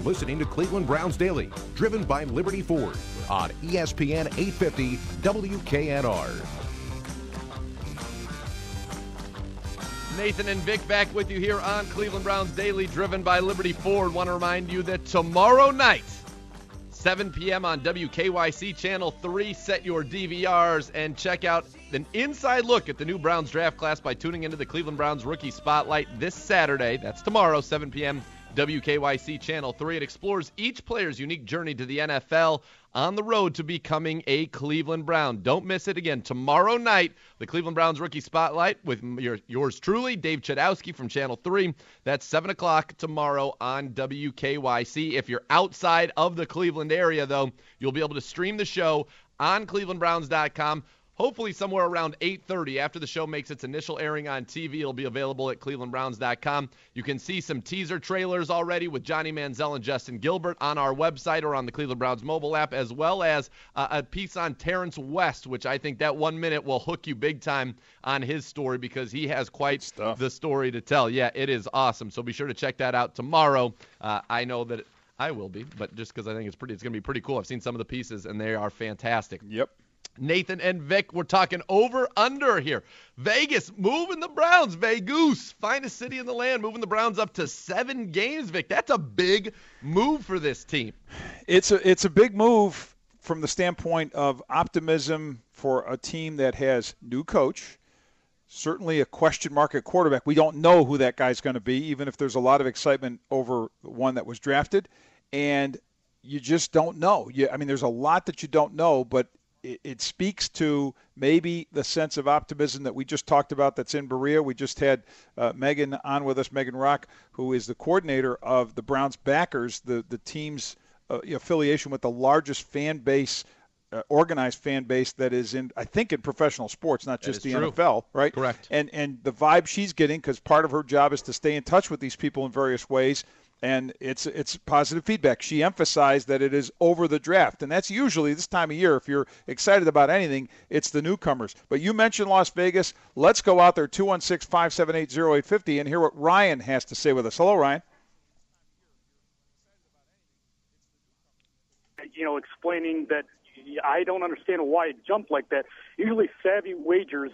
listening to Cleveland Browns Daily, driven by Liberty Ford on ESPN 850 WKNR. Nathan and Vic back with you here on Cleveland Browns Daily, driven by Liberty Ford. Want to remind you that tomorrow night, 7 p.m. on WKYC Channel 3, set your DVRs and check out an inside look at the new Browns draft class by tuning into the Cleveland Browns Rookie Spotlight this Saturday. That's tomorrow, 7 p.m., WKYC Channel 3. It explores each player's unique journey to the NFL on the road to becoming a Cleveland Brown. Don't miss it again. Tomorrow night, the Cleveland Browns Rookie Spotlight with yours truly, Dave Chudowski from Channel 3. That's 7 o'clock tomorrow on WKYC. If you're outside of the Cleveland area, though, you'll be able to stream the show on clevelandbrowns.com. Hopefully somewhere around 8:30 after the show makes its initial airing on TV. It'll be available at clevelandbrowns.com. You can see some teaser trailers already with Johnny Manziel and Justin Gilbert on our website or on the Cleveland Browns mobile app, as well as a piece on Terrence West, which I think that 1 minute will hook you big time on his story because he has quite the story to tell. Yeah, it is awesome. So be sure to check that out tomorrow. I know that I will be, but just because I think it's going to be pretty cool. I've seen some of the pieces, and they are fantastic. Yep. Nathan and Vic, we're talking over-under here. Vegas moving the Browns. Vegas, finest city in the land, moving the Browns up to 7 games, Vic. That's a big move for this team. It's a big move from the standpoint of optimism for a team that has new coach, certainly a question mark at quarterback. We don't know who that guy's going to be, even if there's a lot of excitement over one that was drafted. And you just don't know. There's a lot that you don't know, but it speaks to maybe the sense of optimism that we just talked about that's in Berea. We just had Megan on with us, Megan Rock, who is the coordinator of the Browns backers, the team's affiliation with the largest fan base, organized fan base that is in professional sports, not just the NFL, right? Correct. And the vibe she's getting, because part of her job is to stay in touch with these people in various ways, and it's positive feedback. She emphasized that it is over the draft, and that's usually this time of year. If you're excited about anything, it's the newcomers. But you mentioned Las Vegas. Let's go out there, 216-578-0850, and hear what Ryan has to say with us. Hello, Ryan. Explaining that I don't understand why it jumped like that. Usually savvy wagers,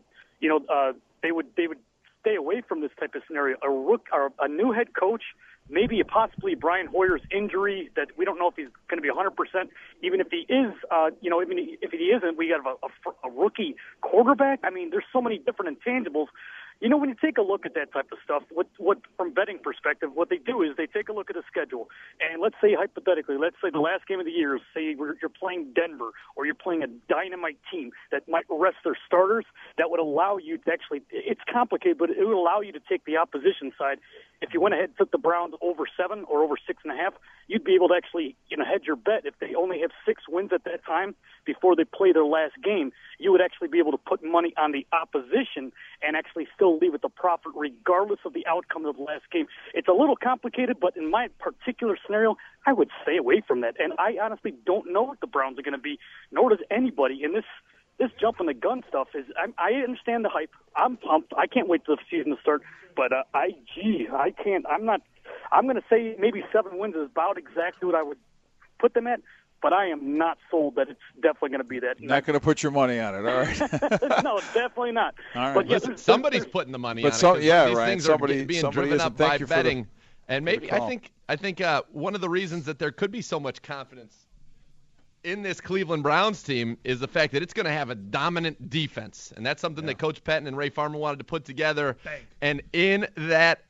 they would stay away from this type of scenario. A new head coach, maybe possibly Brian Hoyer's injury that we don't know if he's going to be 100%. Even if he is, even if he isn't, we got a rookie quarterback. There's so many different intangibles. When you take a look at that type of stuff, what from betting perspective, what they do is they take a look at the schedule, and let's say hypothetically, the last game of the year, say you're playing Denver, or you're playing a dynamite team that might rest their starters, that would allow you to actually, it's complicated, but it would allow you to take the opposition side. If you went ahead and took the Browns over 7 or over 6.5, you'd be able to actually, hedge your bet. If they only have 6 wins at that time before they play their last game, you would actually be able to put money on the opposition and actually still leave with a profit regardless of the outcome of the last game. It's a little complicated, but in my particular scenario, I would stay away from that. And I honestly don't know what the Browns are going to be, nor does anybody. And this jump in the gun stuff is, I understand the hype. I'm pumped. I can't wait for the season to start. But I can't. I'm going to say maybe 7 wins is about exactly what I would put them at. But I am not sold that it's definitely going to be that. Not going to put your money on it, all right? No, definitely not. All right. But listen, somebody's putting the money on it. These right. Things somebody, are being driven up by betting. And maybe I think one of the reasons that there could be so much confidence in this Cleveland Browns team is the fact that it's going to have a dominant defense, and that's something that Coach Patton and Ray Farmer wanted to put together. And in that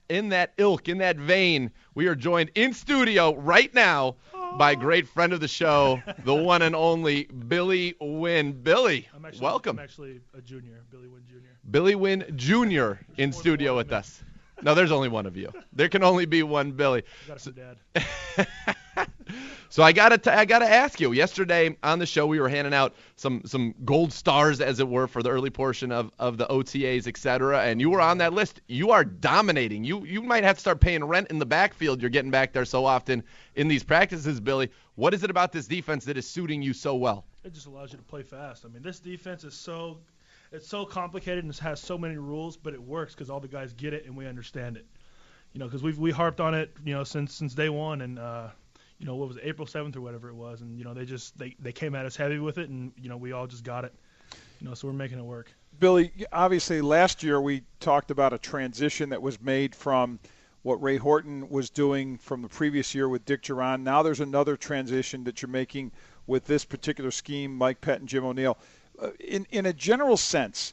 vein, we are joined in studio right now by a great friend of the show, the one and only Billy Wynn. Billy, welcome. I'm actually a junior, Billy Wynn Jr. Billy Wynn Jr. in studio with us. No, there's only one of you. There can only be one Billy. Got it from Dad. So I gotta ask you. Yesterday on the show, we were handing out some gold stars, as it were, for the early portion of the OTAs, etc. And you were on that list. You are dominating. You might have to start paying rent in the backfield. You're getting back there so often in these practices, Billy. What is it about this defense that is suiting you so well? It just allows you to play fast. This defense is so complicated and it has so many rules, but it works because all the guys get it and we understand it. because we harped on it, since day one, and what was it, April 7th or whatever it was, and they came at us heavy with it, and we all just got it, so we're making it work. Billy, obviously last year we talked about a transition that was made from what Ray Horton was doing from the previous year with Dick Duran. Now there's another transition that you're making with this particular scheme, Mike Pett and Jim O'Neill. In a general sense,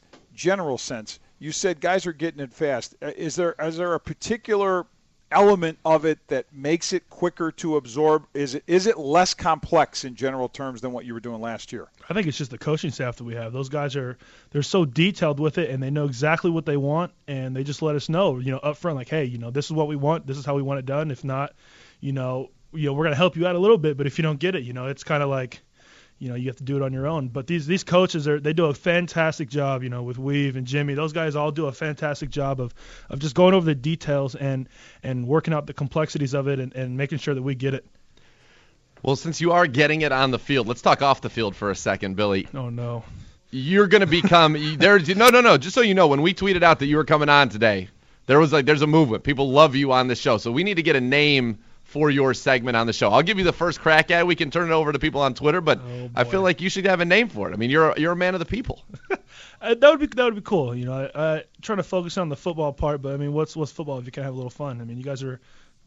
you said guys are getting it fast. Is there a particular element of it that makes it quicker to absorb? Is it less complex in general terms than what you were doing last year? I think it's just the coaching staff that we have. Those guys they're so detailed with it, and they know exactly what they want, and they just let us know, up front, like, hey, this is what we want, this is how we want it done. If not, we're going to help you out a little bit, but if you don't get it, it's kind of like, you have to do it on your own. But these coaches they do a fantastic job, with Weave and Jimmy. Those guys all do a fantastic job of just going over the details and working out the complexities of it and making sure that we get it. Well, since you are getting it on the field, let's talk off the field for a second, Billy. Oh, no. You're going to become no. Just so you know, when we tweeted out that you were coming on today, there's a movement. People love you on this show. So we need to get a name for your segment on the show. I'll give you the first crack at it. We can turn it over to people on Twitter, but I feel like you should have a name for it. I mean, you're a man of the people. That would be cool. Trying to focus on the football part, but I mean, what's football if you can't have a little fun? I mean, you guys are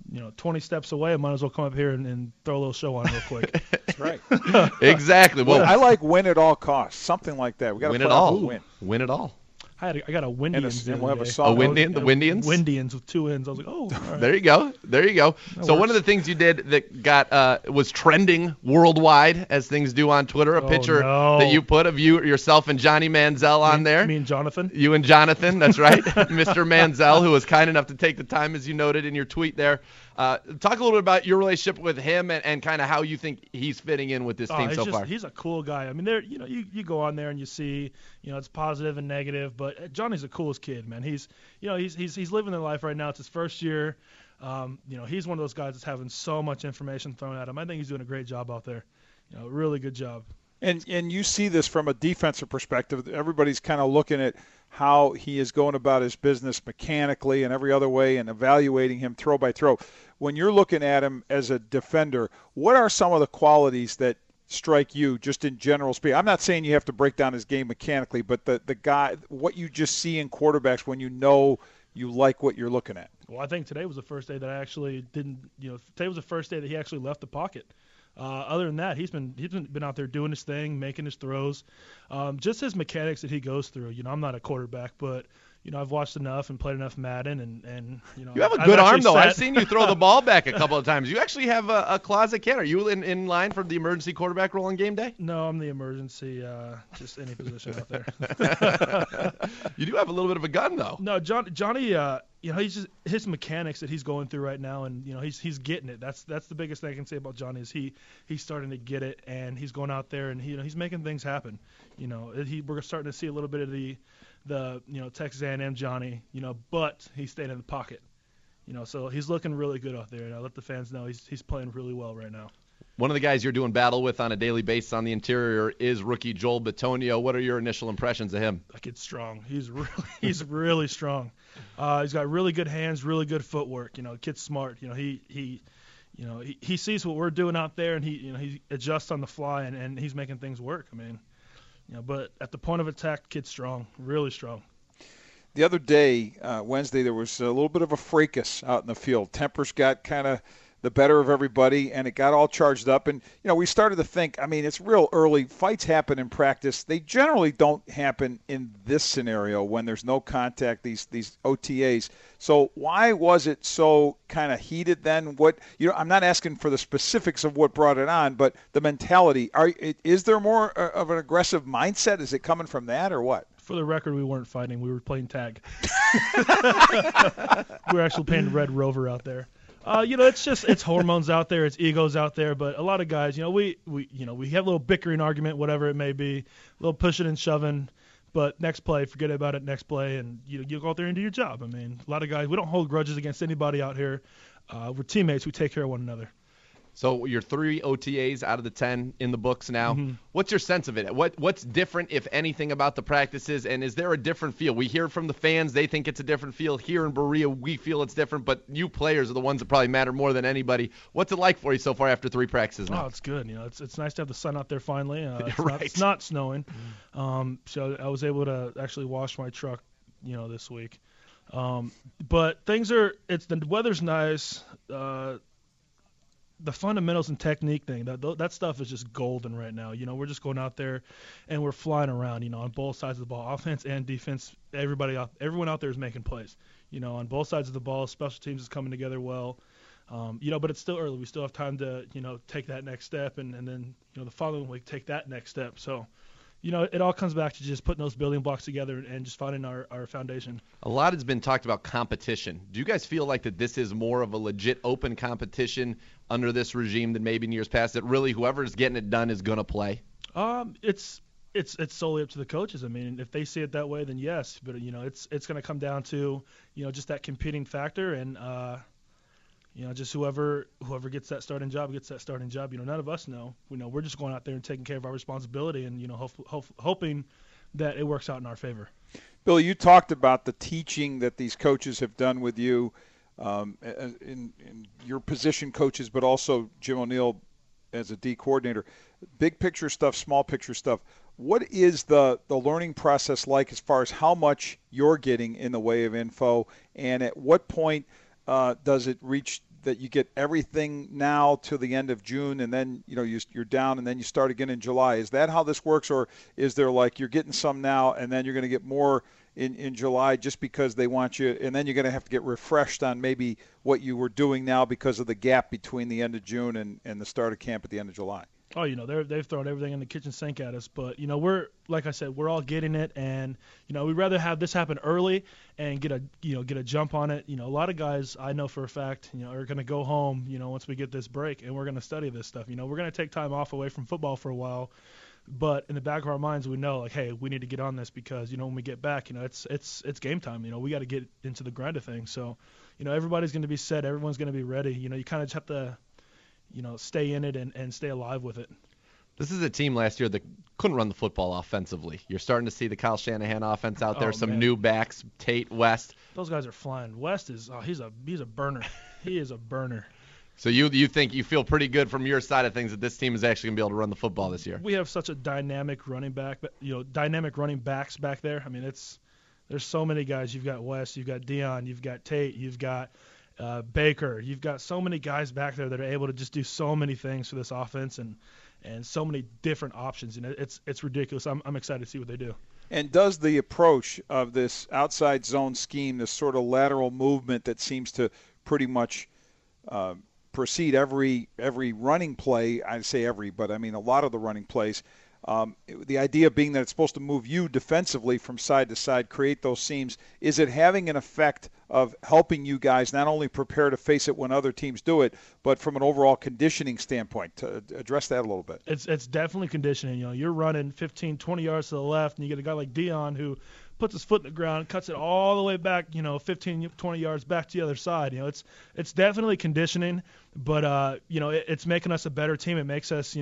20 steps away. I might as well come up here and throw a little show on real quick. That's right. Exactly. Well, I like win at all costs, something like that. We got to win it all. Win it all. I got a Windians. And we'll have a The song. Windians? Windians with 2 N's. I was like, oh, all right. There you go. So works. one of the things you did that was trending worldwide, as things do on Twitter, a picture that you put of yourself and Johnny Manziel on there. Me and Jonathan. You and Jonathan, that's right. Mr. Manziel, who was kind enough to take the time, as you noted in your tweet there. Talk a little bit about your relationship with him and kind of how you think he's fitting in with this team so far. He's a cool guy. I mean, you go on there and you see, it's positive and negative, but Johnny's the coolest kid, man. He's living their life right now. It's his first year. He's one of those guys that's having so much information thrown at him. I think he's doing a great job out there. Really good job. And you see this from a defensive perspective. Everybody's kind of looking at how he is going about his business mechanically and every other way and evaluating him throw by throw. When you're looking at him as a defender, what are some of the qualities that strike you just in general speed? I'm not saying you have to break down his game mechanically, but the guy, what you just see in quarterbacks when you like what you're looking at. Well, I think today was the first day that I actually didn't, today was the first day that he actually left the pocket. Other than that, he's been out there doing his thing, making his throws. Just his mechanics that he goes through. I'm not a quarterback, but I've watched enough and played enough Madden, and you have a good arm though. I've seen you throw the ball back a couple of times. You actually have a closet can. Are you in line for the emergency quarterback role on game day? No, I'm the emergency, just any position out there. You do have a little bit of a gun though. No, Johnny. He's just his mechanics that he's going through right now, and he's getting it. That's the biggest thing I can say about Johnny is he's starting to get it, and he's going out there and he's making things happen. We're starting to see a little bit of the Texas A&M Johnny, but he's staying in the pocket. So he's looking really good out there, and I let the fans know he's playing really well right now. One of the guys you're doing battle with on a daily basis on the interior is rookie Joel Bitonio. What are your initial impressions of him? That kid's strong. He's really strong. He's got really good hands, really good footwork. Kid's smart. He sees what we're doing out there, and he adjusts on the fly, and he's making things work. I mean, but at the point of attack, kid's strong, really strong. The other day, Wednesday, there was a little bit of a fracas out in the field. Tempers got kind of the better of everybody, and it got all charged up. And, we started to think, it's real early. Fights happen in practice. They generally don't happen in this scenario when there's no contact, these OTAs. So why was it so kind of heated then? I'm not asking for the specifics of what brought it on, but the mentality. Is there more of an aggressive mindset? Is it coming from that or what? For the record, we weren't fighting. We were playing tag. We were actually playing Red Rover out there. It's hormones out there, it's egos out there, but a lot of guys, we have a little bickering argument, whatever it may be, a little pushing and shoving, but next play, forget about it, next play, and you go out there and do your job. I mean, a lot of guys, we don't hold grudges against anybody out here. We're teammates, we take care of one another. So you're 3 OTAs out of the 10 in the books now. Mm-hmm. What's your sense of it? What's different, if anything, about the practices? And is there a different feel? We hear from the fans. They think it's a different feel. Here in Berea, we feel it's different. But you players are the ones that probably matter more than anybody. What's it like for you so far after 3 practices now? Oh, it's good. It's nice to have the sun out there finally. Right. It's not snowing. So I was able to actually wash my truck, this week. But the weather's nice. The fundamentals and technique thing, that stuff is just golden right now. We're just going out there and we're flying around, on both sides of the ball, offense and defense. Everyone out there is making plays, on both sides of the ball. Special teams is coming together well, but it's still early. We still have time to, take that next step and then, the following week take that next step. So, it all comes back to just putting those building blocks together and just finding our foundation. A lot has been talked about competition. Do you guys feel like that this is more of a legit open competition under this regime than maybe in years past, that really whoever's getting it done is going to play? It's solely up to the coaches. I mean, if they see it that way, then yes. But, it's going to come down to, just that competing factor and, just whoever gets that starting job gets that starting job. None of us know. We're just going out there and taking care of our responsibility and, hoping that it works out in our favor. Billy, you talked about the teaching that these coaches have done with you in your position coaches, but also Jim O'Neill as a D coordinator. Big picture stuff, small picture stuff. What is the learning process like as far as how much you're getting in the way of info, and at what point does it reach that you get everything now to the end of June, and then you're down, and then you start again in July? Is that how this works, or is there like you're getting some now, and then you're going to get more in July just because they want you, and then you're going to have to get refreshed on maybe what you were doing now because of the gap between the end of June and the start of camp at the end of July? Oh, they've thrown everything in the kitchen sink at us, but we're, like I said, we're all getting it, and we'd rather have this happen early and get a jump on it. A lot of guys I know for a fact, are going to go home, once we get this break, and we're going to study this stuff. We're going to take time off away from football for a while, but in the back of our minds, we know like, hey, we need to get on this because when we get back, it's game time. We got to get into the grind of things. So, everybody's going to be set, everyone's going to be ready. You kind of just have to stay in it and stay alive with it. This is a team last year that couldn't run the football offensively. You're starting to see the Kyle Shanahan offense out there. Some new backs, Tate, West. Those guys are flying. West is he's a burner. He is a burner. So you think you feel pretty good from your side of things that this team is actually going to be able to run the football this year? We have such a dynamic running back, dynamic running backs back there. I mean, there's so many guys. You've got West, you've got Dion, you've got Tate, you've got Baker. You've got so many guys back there that are able to just do so many things for this offense and so many different options. It's ridiculous. I'm excited to see what they do. And does the approach of this outside zone scheme, this sort of lateral movement that seems to pretty much precede every running play, I say every, but I mean a lot of the running plays, the idea being that it's supposed to move you defensively from side to side, create those seams, is it having an effect of helping you guys not only prepare to face it when other teams do it, but from an overall conditioning standpoint? To address that a little bit. It's definitely conditioning. You're running 15, 20 yards to the left, and you get a guy like Dion who puts his foot in the ground, cuts it all the way back, 15, 20 yards back to the other side. It's definitely conditioning, but it's making us a better team. It makes us,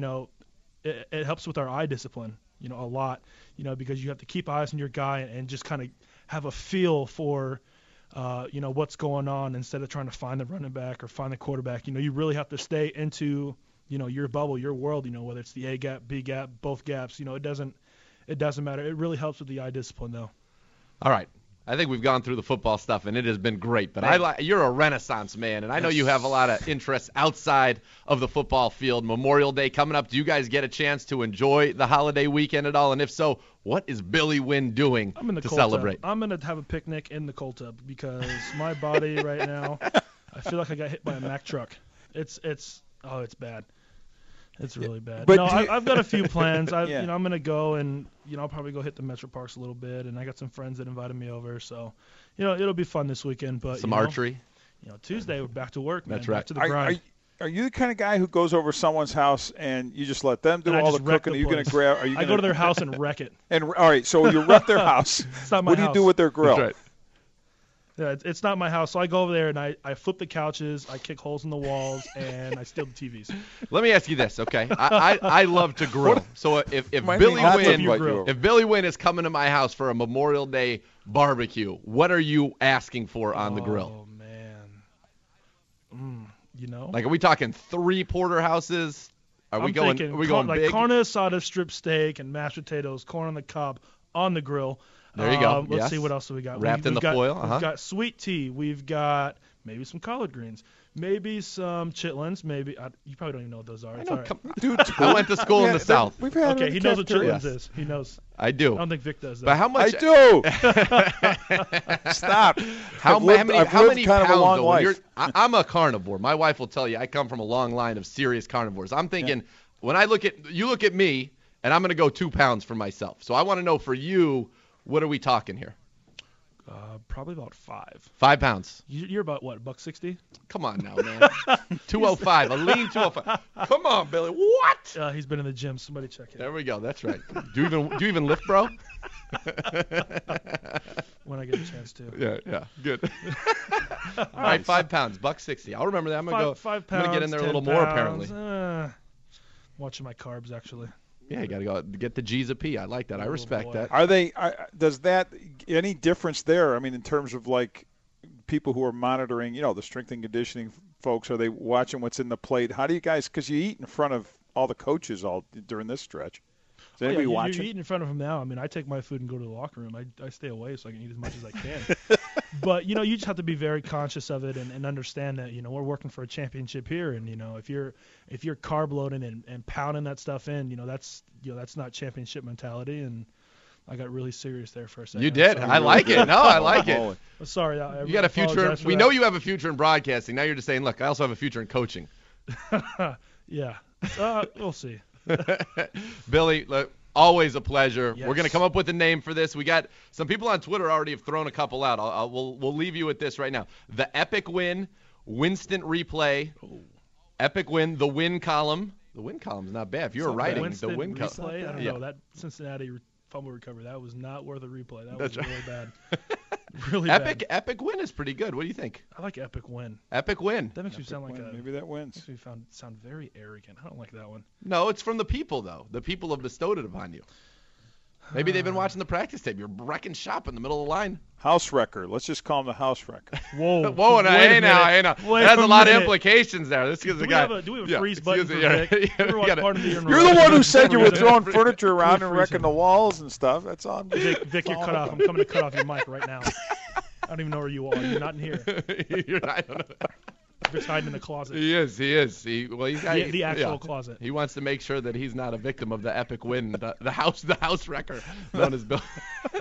it helps with our eye discipline, a lot, because you have to keep eyes on your guy and just kind of have a feel for, what's going on instead of trying to find the running back or find the quarterback. You really have to stay into, your bubble, your world, whether it's the A gap, B gap, both gaps, it doesn't matter. It really helps with the eye discipline though. All right. I think we've gone through the football stuff, and it has been great. But you're a Renaissance man, and I know you have a lot of interests outside of the football field. Memorial Day coming up. Do you guys get a chance to enjoy the holiday weekend at all? And if so, what is Billy Wynn doing to celebrate? I'm going to have a picnic in the cold tub because my body right now, I feel like I got hit by a Mack truck. It's bad. It's really bad. But I've got a few plans. I'm going to go and, I'll probably go hit the Metro Parks a little bit. And I got some friends that invited me over. So, it'll be fun this weekend. But some archery. Tuesday we're back to work, man. That's right. Back to the grind. Are you the kind of guy who goes over someone's house and you just let them do all the cooking? Are you going to grab? I go to their house and wreck it. And all right, so you wreck their house. It's not my house. What do you do with their grill? That's right. Yeah, it's not my house, so I go over there and I flip the couches, I kick holes in the walls, and I steal the TVs. Let me ask you this, okay? I love to grill. So if Billy Wynn is coming to my house for a Memorial Day barbecue, what are you asking for on the grill? Oh man, like, are we talking 3 porterhouses? Are we going like big? carne asada, strip steak, and mashed potatoes, corn on the cob on the grill. There you go. Let's see what else we got. Wrapped in the foil. We've got sweet tea. We've got maybe some collard greens. Maybe some chitlins. Maybe you probably don't even know what those are. It's all right. Dude, I went to school in the South. We've had Okay, he knows what chitlins is. He knows. I do. I don't think Vic does that. But how much? I do. Stop. How many kind pounds? of a long Though, life. I'm a carnivore. My wife will tell you I come from a long line of serious carnivores. I'm thinking when I look at me, and I'm going to go 2 pounds for myself. So I want to know for you, what are we talking here? Probably about 5. 5 pounds. You're about what, $160? Come on now, man. 205, a lean 205. Come on, Billy. What? He's been in the gym. Somebody check it. There we go. That's right. Do you even lift, bro? When I get a chance to. Yeah. Good. All right, 5 pounds, $160. I'll remember that. I'm gonna go. 5 pounds. I'm gonna get in there a little 10 more, pounds, apparently. Watching my carbs, actually. Yeah, you got to go get the G's of P. I like that. I respect boy. that. Are they? Does that any difference there? I mean, in terms of like people who are monitoring, the strength and conditioning folks, are they watching what's in the plate? How do you guys? Because you eat in front of all the coaches all during this stretch. Is anybody watching? You eat in front of them now. I mean, I take my food and go to the locker room. I stay away so I can eat as much as I can. But you just have to be very conscious of it and understand that we're working for a championship here, and if you're carb loading and pounding that stuff in, that's not championship mentality. And I got really serious there for a second. You did. I like it. No, I like it. Sorry, you got a future. We know you have a future in broadcasting. Now you're just saying, look, I also have a future in coaching. Yeah. We'll see. Billy, look, always a pleasure. Yes. We're going to come up with a name for this. We got some people on Twitter already have thrown a couple out. We'll leave you with this right now. The Epic Win, Winstant Replay. Oh. Epic Win, the Win Column. The Win Column's not bad. If you were writing the Win Column. I don't know. That Cincinnati fumble recovery, that was not worth a replay. That was really bad. Really bad. Epic Win is pretty good. What do you think? I like Epic Win. Epic Win. That makes me sound like maybe that wins. Makes me sound very arrogant. I don't like that one. No, it's from the people, though. The people have bestowed it upon you. Maybe they've been watching the practice tape. You're wrecking shop in the middle of the line. House wrecker. Let's just call him the house wrecker. Whoa. Whoa, hey now. That has a lot of implications there. This is a guy. Do we have a freeze button for Vic? You're the one who said you were throwing furniture around and wrecking the walls and stuff. That's all. Vic, you're cut off. I'm coming to cut off your mic right now. I don't even know where you are. You're not in here. You're not. I don't know. Vic's hiding in the closet. He is. He's got the actual closet. He wants to make sure that he's not a victim of the Epic Win, the house wrecker, known as Bill.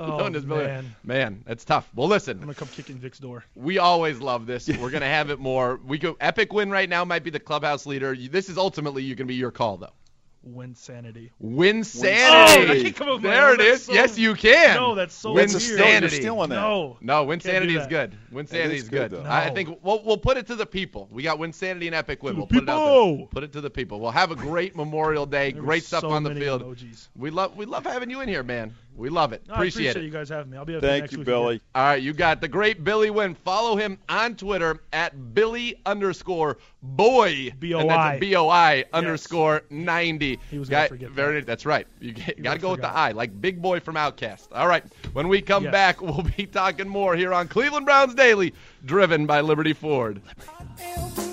Man, that's tough. Well, listen. I'm gonna come kick in Vic's door. We always love this. We're gonna have it more. Epic Win right now might be the clubhouse leader. This is ultimately gonna be your call though. Winsanity. Winsanity. Oh, I can't come up with there it is. Yes, you can. No, that's so weird. Winsanity. You're stealing that. No, Winsanity is good. Winsanity is good. No. I think we'll put it to the people. We got Winsanity and Epic Win. We'll put it out there. Put it to the people. We'll have a great Memorial Day. Great stuff on the field. Emojis. We love having you in here, man. We love it. I appreciate you guys having me. I'll be up Thank next you, week Billy. Again. All right, you got the great Billy Wynn. Follow him on Twitter at Billy_boy. BOI. BOI_90. He was going to forget that. That's right. You got to go with the I, like Big Boy from Outkast. All right, when we come back, we'll be talking more here on Cleveland Browns Daily, driven by Liberty Ford.